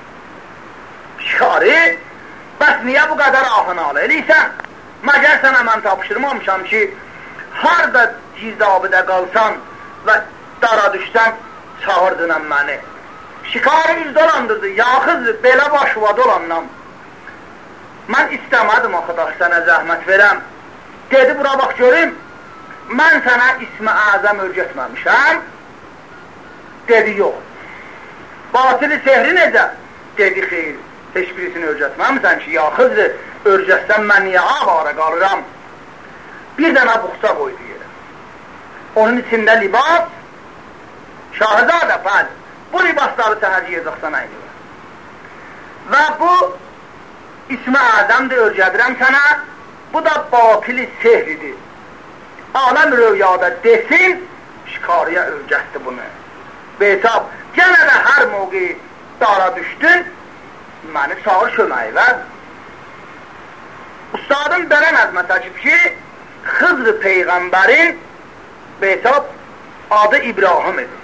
Şikari, bəs niyə bu qədər ahınalı eləysən? Məgər sənə mən tapışdırmamışam ki, harada gizabidə qalsan və dara düşsən, çağırdınam məni. Şikari üz dolandırdı, yaxız belə başıva dolanlam. Mən istəmədim axıdaş sənə zəhmət verəm. Dedi, bura bax görüm, mən sənə ismi əzəm örgətməmişəm. Dedi, yox. Batili sehri necə? Dedi, xeyr, heç birisini örgətməmişsən ki, yaxızdır, örgətsən mən niyə avara qalıram? Bir dənə buxsa qoydu yerə. Onun içində libas, şahzadə bəli, bu libasları səhər yiyəcəksən əynilə. Və bu ismi əzəmdir, örgədirəm sənə, bu da batili sehridir. Aləm rüyada desin, şikariyə örgətdi bunu. Beytab, gənə də hər mövqi dara düşdün, məni çağır köməyi ver. Ustadım belə nəzmə təkib ki, Xızr Peyğəmbərin Beytab adı İbrahim idi.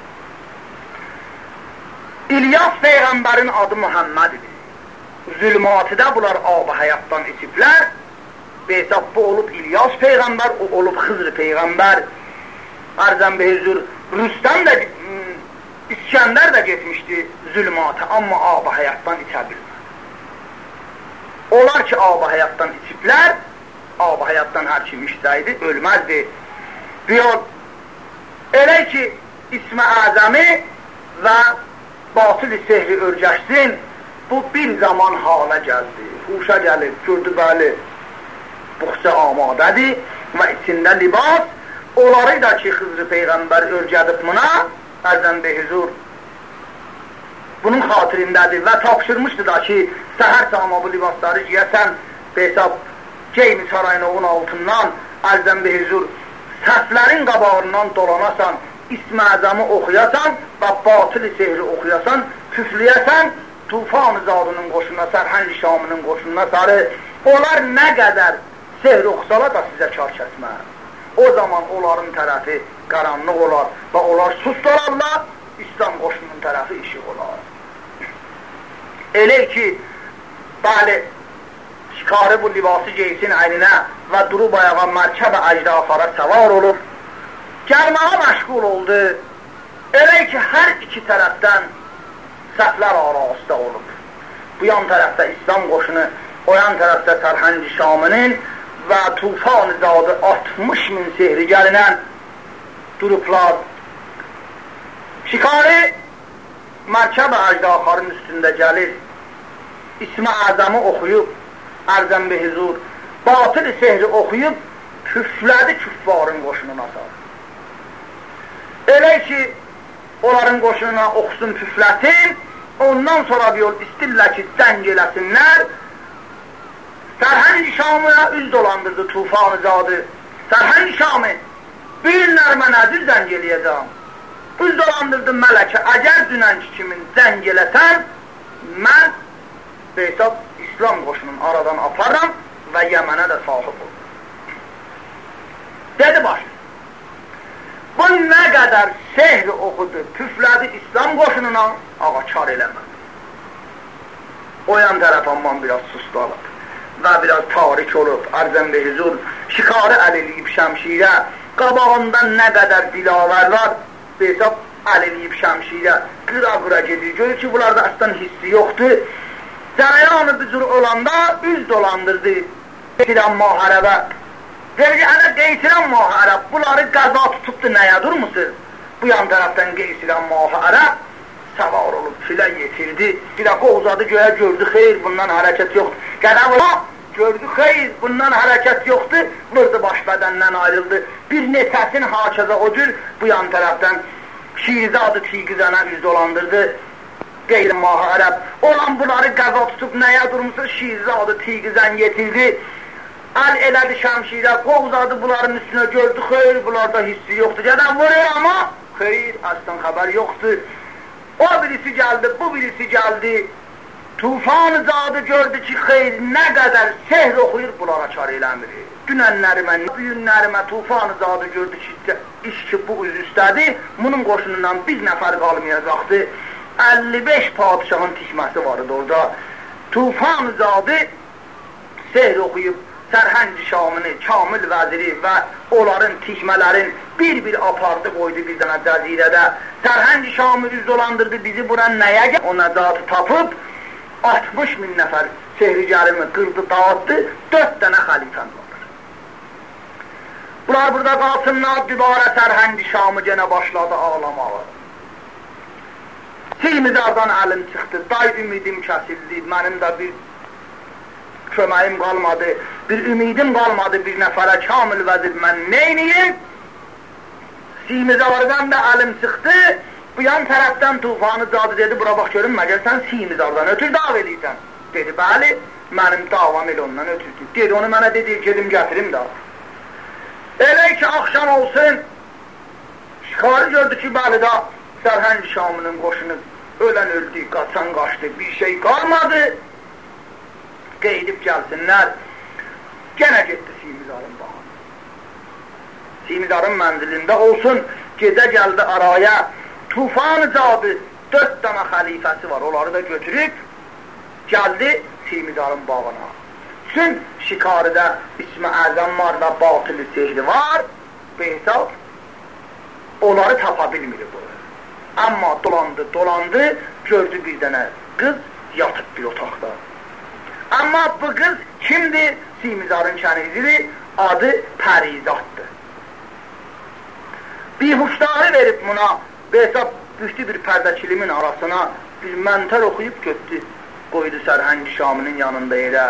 İlyas Peyğəmbərin adı Muhammed idi. Zülmatıda bunlar ab-ı həyatdan içiblər. Beytab bu olub İlyas Peyğəmbər, o olub Xızr Peyğəmbər. Ərzən behüzur, Rüstəm də, İskəndər də getmişdi zülmata, amma ab-ı həyatdan içə bilmir. Onlar ki, ab-ı həyatdan içiblər, ab-ı həyatdan hər kim içsəydi, ölməzdi. Diyor, elə ki, ismi əzəmi və batıl-i sehri örgəşsin, bu bir zaman hala gəldi, huşa gəlib, gördü bəli, buxsa amadədir və içində libas, onları da ki, Xızr Peyğəmbər örgədib buna, ərzən behüzur, bunun xatirindədir və tapşırmışdı da ki, səhər sahama bu libasları giyəsən, Beytab, Ceymi Saraynovun altından, ərzən behüzur, səslərin qabağından dolanasan, ismi əzəmi oxuyasan və batıl-i sehri oxuyasan, küfləyəsən, Tufan-ı Zadının qoşununa, Sərhənd-i Şamının qoşununa sarı, onlar nə qədər sehr oxusala da sizə kar kəsməz. O zaman onların tərəfi qaranlıq olar və onlar sustularlar, İslam qoşunun tərəfi işıq olar. Elə ki, bəli, şikari bu libası geysin əyninə və durub ayağa mərkəb-ə əcdafara səvar olub, gəlməyə məşğul oldu. Elə ki, hər iki tərəfdən səhvlər arasında olub. Bu yan tərəfdə İslam qoşunu, o yan tərəfdə Sərhənd-i Şaminin və Tufan-ı Zadı 60 min sehri gəlinən durublar. Şikari mərkəb-ə əcdaxarın üstündə gəlir, ismi əzəmi oxuyub, ərzən behüzur, batıl-i sehri oxuyub, küflədi küffarın qoşununa sarı. Elə ki, onların qoşununa oxusun, küflətin, ondan sonra bir yol istirlər ki, dəng eləsinlər. Sərhənd-i Şamıya üz dolandırdı Tufan-ı Zadı. Sərhənd-i Şamı, bilirlər mənə düz dəng eləyəcəm. Üz dolandırdı mələkə, əgər dünənki kimin dəng eləsən, mən Beytab İslam qoşunun aradan aparram və Yəmənə də sahib olur. Dedi baş, bu nə qədər sehri oxudu, püflədi İslam qoşununa, ağa kar eləmədi. O yan tərəf amman biraz sustalıb və biraz tarik olub, ərzən behüzur, şikari əliliyib şəmşirə, qabağından nə qədər dilavərlər, Beytab əliliyib şəmşirə, qıra-qıra gedir, görür ki, bunlarda əslən hissi yoxdur. Cərəyanı bücür olanda üz dolandırdı, filan müharəbə. Dedi ki, hələ Qeysirən Mahı Ərəb, bunları qəza tutubdu, nəyə durmusunuz? Bu yan tərəfdən Qeysirən Mahı Ərəb səvar olub, filə yetirdi. Bir dəfə uzadı göyə, gördü, xeyr, bundan hərəkət yoxdur. Qədəm ola, gördü, xeyr, bundan hərəkət yoxdur. Vırdı baş bədəndən ayrıldı. Bir neçəsin hakəzə o cür bu yan tərəfdən Şiizadı Tiqizənə üz dolandırdı. Qeyrə Mahı Ərəb. Olan bunları qəza tutub nəyə durmuşsa Şiizadı Tiqizən yetirdi. Əl elədi şəmşirə, qovzadı bunların üstünə, gördü, xeyr, bunlarda hissi yoxdur. Gələn vuruyor ama, xeyr, aslan xəbər yoxdur. O birisi gəldi, bu birisi gəldi. Tufan zadı gördü ki, xeyr, nə qədər sehr oxuyur, bunlara çar eləmir. Dünənlərimə, büyünlərimə Tufan zadı gördü ki, iş ki bu üz üstədir, bunun qoşunundan bir nəfər qalmayacaqdı. 55 padişahın tikməsi vardı orada. Tufan zadı sehr oxuyub, Sərhənd-i Şamını, Kamil vəziri və onların tikmələrin bir-bir apardı, qoydu bir dənə cəzirədə. Sərhənd-i Şamı üz dolandırdı, bizi bura nəyə gəl? O nəzatı tapıb, 60 min nəfər sehricərimi qırdı, dağıtdı, 4 dənə xəlifən var. Bunlar burada qalsınlar, dübarə Sərhənd-i Şamı genə başladı ağlamağa. Silmizardan əlim çıxdı, day ümidim kəsildi, mənim də bir köməyim qalmadı, bir ümidim qalmadı bir nəfərə Kamil vəzir, mən neyniyim? Simizardan da əlim çıxdı, bu yan tərəfdən Tufanı zadı dedi, bura bax görün, məgər sən Simizardan ötür dav edirsən. Dedi, bəli, mənim davam elə ondan ötürdü. Dedi, onu mənə dedi, gedim gətirim da. Elə ki, axşam olsun, şikarı gördü ki, bəli da, Sərhənd Şamının qoşunu ölən öldü, qaçan qaçdı, bir şey qalmadı. Qeydib gəlsinlər, gənə getdi Simizarın bağına. Simizarın mənzilində olsun, gecə gəldi araya, Tufan zadı, 4 dənə xəlifəsi var, onları da götürüb, gəldi Simizarın bağına. Çün şikarıda İsmi Əzəm var və batılı sehri var, behsab, onları tapa bilmir bu. Amma dolandı, gördü bir dənə qız yatıb bir otaqda. Amma bu qız kimdir? Simizarın kənizidir, adı Pərizatdır. Bir huşdarı verib buna, behsab düşdü bir pərdəkilimin arasına, bir məntər oxuyub götdü, qoydu Sərhənd Şamının yanında elə.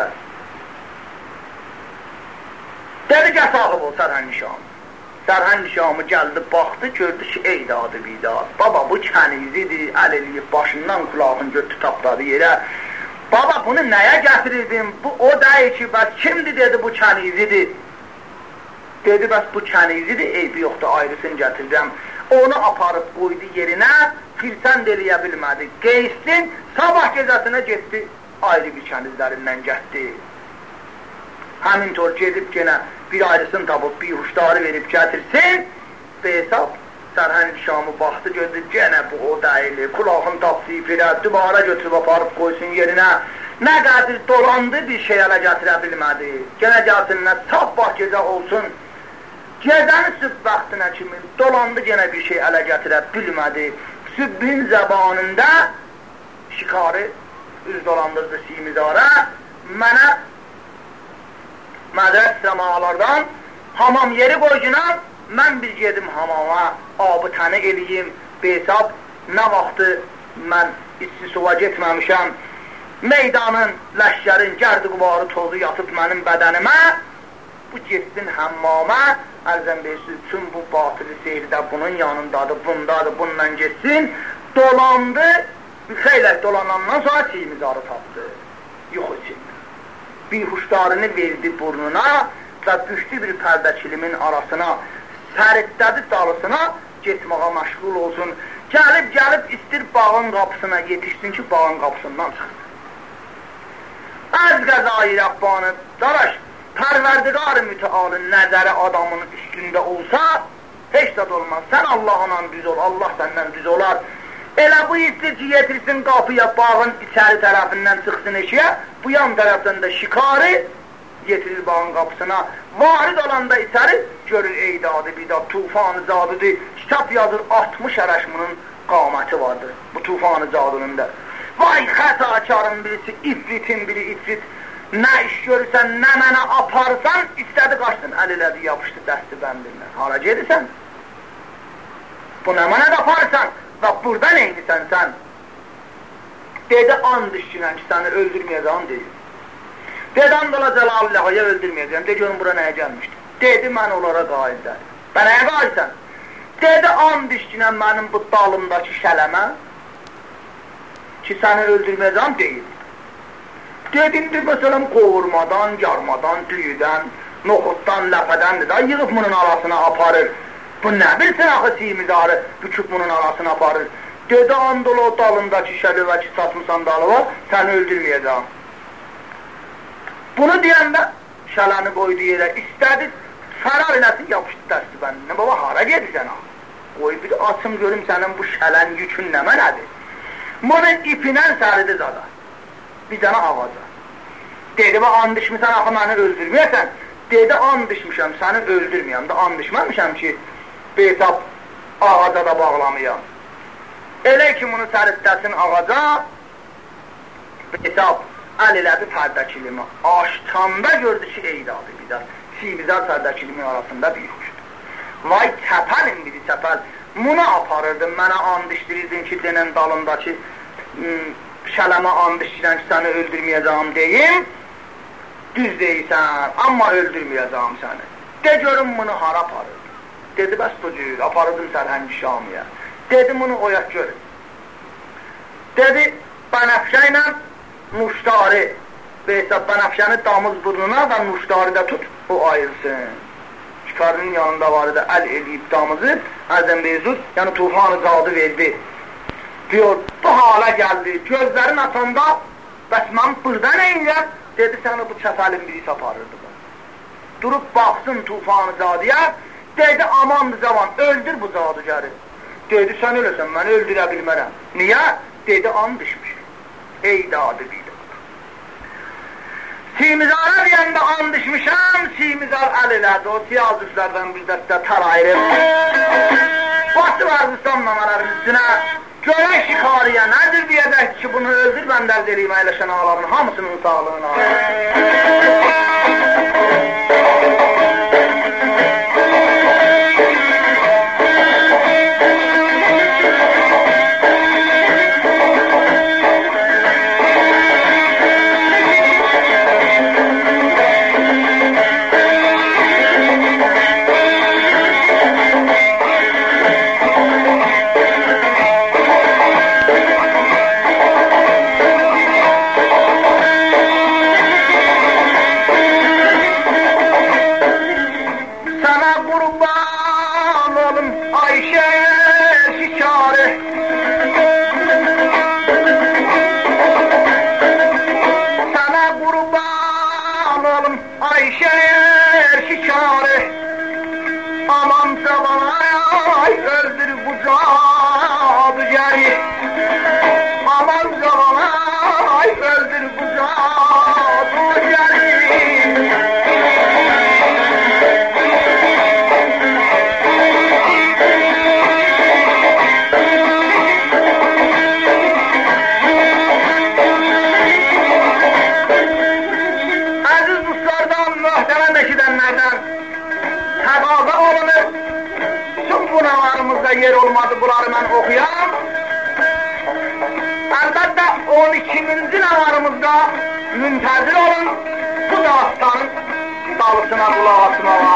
Dedi, gəl sahib ol Sərhənd Şam. Sərhənd Şamı gəldi, baxdı, gördü ki, ey dadı bidad, baba bu kənizidir, əl eləyib başından kulağını götdü, tapladı yerə. Baba bunu nəyə gətirirdim? Bu o deyir ki, bəs kimdir dedi bu kənizidir? Dedi, bəs bu kənizidir, eybi yoxdur, ayrısını gətirdim. Onu aparıb qoydu yerinə, filsən eləyə bilmədi. Qeyssin, sabah gecəsinə getdi, ayrı bir kənizlərindən getdi. Həmin tor gedib genə bir ayrısını tapıb, bir huşdarı verib gətirsin, behsab, Sərhənd Şamı baxdı, gördü, genə bu o deyil, kulağını tapsıyıb elə, dubara götürüb aparıb qoysun yerinə. Nə qədir dolandı, bir şey ələ gətirə bilmədi. Genə gəlsinlər, sabah gecə olsun, gecənin sübh vaxtına kimi dolandı, genə bir şey ələ gətirə bilmədi. Sübhin zəbanında şikarı üz dolandırdı Simizara, mənə mədrəs səmalardan hamam yeri qoycunan, mən bir gedim hamama, abı təni eləyim, behsab, nə vaxtı mən istisova getməmişəm, meydanın, ləşkərin, gərdi quvarı tozu yatıb mənim bədənimə, bu getsin həmmamə, əlzəm beysi üçün bu batılı seyirdə bunun yanındadır, bundadır, bundan getsin, dolandı, xeylək dolanandan sonra Simizarı tapdı, yox için. Bir huşdarını verdi burnuna və düşdü bir pərdəkilimin arasına, səriddədi dalısına getməğa məşğul olsun. Gəlib istir bağın qapısına yetişsin ki, bağın qapısından çıxsın. Əz qəzai Rəbbanı, daraş, pərverdigar-ı mütealın nəzəri adamın üstündə olsa, heç də olmaz. Sən Allah'la düz ol, Allah səndən düz olar. Elə bu istir ki, yetirsin qapıya, bağın içəri tərəfindən çıxsın eşiyə, bu yan tərəfdən də şikarı getirir bağın qapısına, varid olanda içəri görür, ey dadı bidad, Tufanı zadıdır, kitap yazır, 60 ərəşmunun qaməti vardır bu Tufanı zadının da. Vay xətakarın birisi, ifritin biri ifrit, nə iş görürsən, nə mənə aparsan, istədi qaçdın, əl elədi, yapışdı dəsti bəndindən. Hara gedirsən? Bu nə mənə də aparsan və burada neydisən sən? Dedi, and işçinən ki, səni öldürməyəcəm, deyir. Dedi, and ola Cəlalullahıya öldürməyəcəm, de görün, bura nəyə gəlmişdir? Dedi, mən onlara qaildən. Və nəyə qailsən? Dedi, and işçinən mənim bu dalımdakı şələmə ki, səni öldürməyəcəm, deyir. Dedimdir, məsələn, qovurmadan, yarmadan, düyüdən, noxuddan, ləpədəndir da, yığıb bunun arasına aparır. Bu nə bilsin axı simizarı, büküb bunun arasına aparır. Dedi, andol o dalındakı şələ ki, satmışsan dalıva, səni öldürməyəcəm. Bunu deyəndə, şələni qoydu yerə, istədi, fərar eləsin, yapışdı dəsti bəndinə. Baba, hara gedirsən axı? Qoy, bir açım görüm sənin bu şələn yükün nə mənədir? Bunun ipinən səridir zada. Bir dənə ağaca. Dedi, və and içmişsən, axı məni öldürməyəsən. Dedi, and içmişəm, səni öldürməyəm də, and içməmişəm ki, betap ağaca da bağlamayam. Elə ki, bunu səriddəsin ağaca, betap əl elədi sərdəkilimi. Aşkanda gördü ki, eydadı bir də. Sivizar sərdəkilimi arasında bir hoşdur. Vay, təpəlin biri təpəl. Bunu aparırdın, mənə and içdirirdin ki, denen dalındakı şələmə and içdirən ki, səni öldürməyəcəm deyim, düz deyirsən, amma öldürməyəcəm səni. De görüm bunu hara aparırdı. Dedi, bəs bu cür, aparırdım Sərhəngi Şamiyə. Dedi, bunu oyaq görün. Dedi, bənəfşə ilə muştarı, bənəfşəni damız burnuna və muştarı da tut, o ayırsın. Şikarının yanında var idi, əl eləyib damızı, Əzəmbeyzud, yəni tufanı cadı verdi. Diyor, bu hala gəldi, gözlərin atanda, bəs mən burada neyəcəm? Dedi, səni bu çəpəlin birisi aparırdı. Durub baxsın tufanı cadıya, dedi, amandı cavan, öldür bu cadıgəri. Dedi, sən öləsən, məni öldürə bilmərəm. Niyə? Dedi, and düşmüş. Ey dadı bir dadı. Simizara deyəndə and düşmüşəm, simizar əl elədi, o siyah züflərdən bir dəstə tər ayırıb. Bası varmışsan namaların üstünə, görək şikariyə nədir deyəcək ki, bunu öldür, mən dərd eləyim əyləşən ağaların hamısının sağlığına. Yer olmadı, bunları mən oxuyam. Əlbəttə 12-ci nəvarımızda müntəzir olun, bu dastanın dalısına qulaq asmağa.